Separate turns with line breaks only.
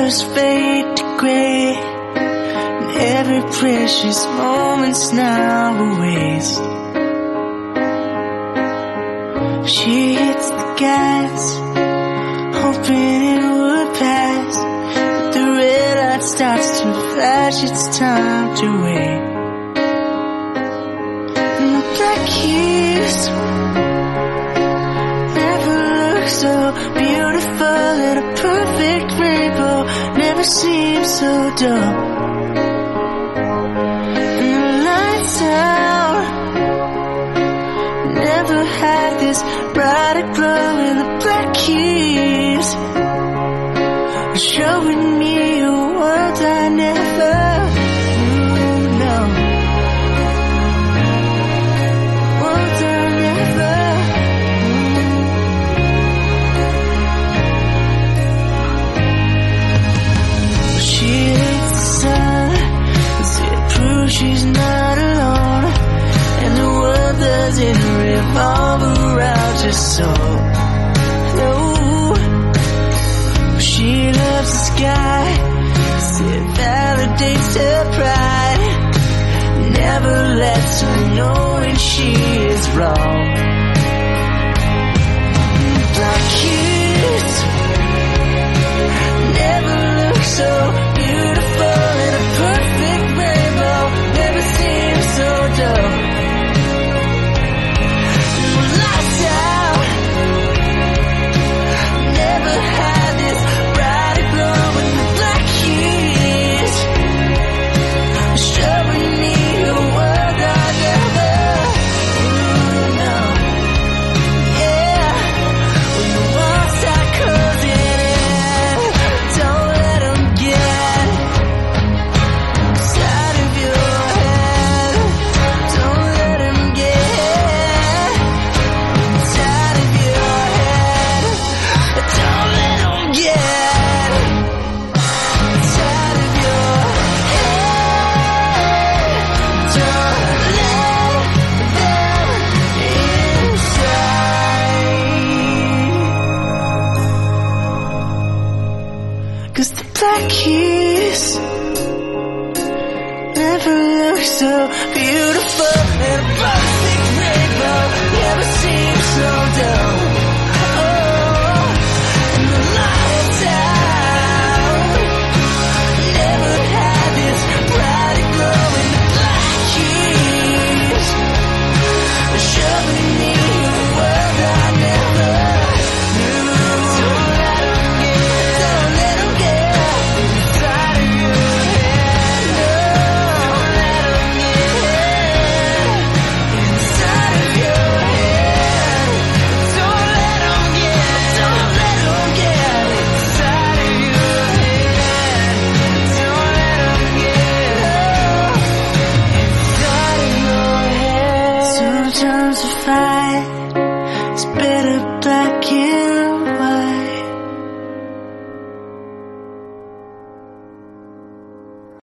colors fade to gray, and every precious moment's now a waste. She hits the gas, hoping it would pass, but the red light starts to flash. It's time to wait. And the black keys never look so beautiful, and a perfect rainbow never seems so dull. And the lights out never had this brighter glow, and the black keys are showing me a world I never knew. No, world I never knew. She hates the sun, cause it proves she's not alone, and the world doesn't revolve around her soul. No, she loves the sky, cause it validates her pride, never lets her know when she is wrong. Black keys never look so beautiful, and a perfect rainbow never seems so dull. Lights out never had this brighter glow, and the black keys are showing me a world I never knew. No, yeah, when the walls start closing in, don't let them get inside of your head. Don't let them get inside of your head. Don't let them get inside of your head. Don't let them inside. 'Cause the black keys never look so beautiful, and a perfect rainbow never seems so dull.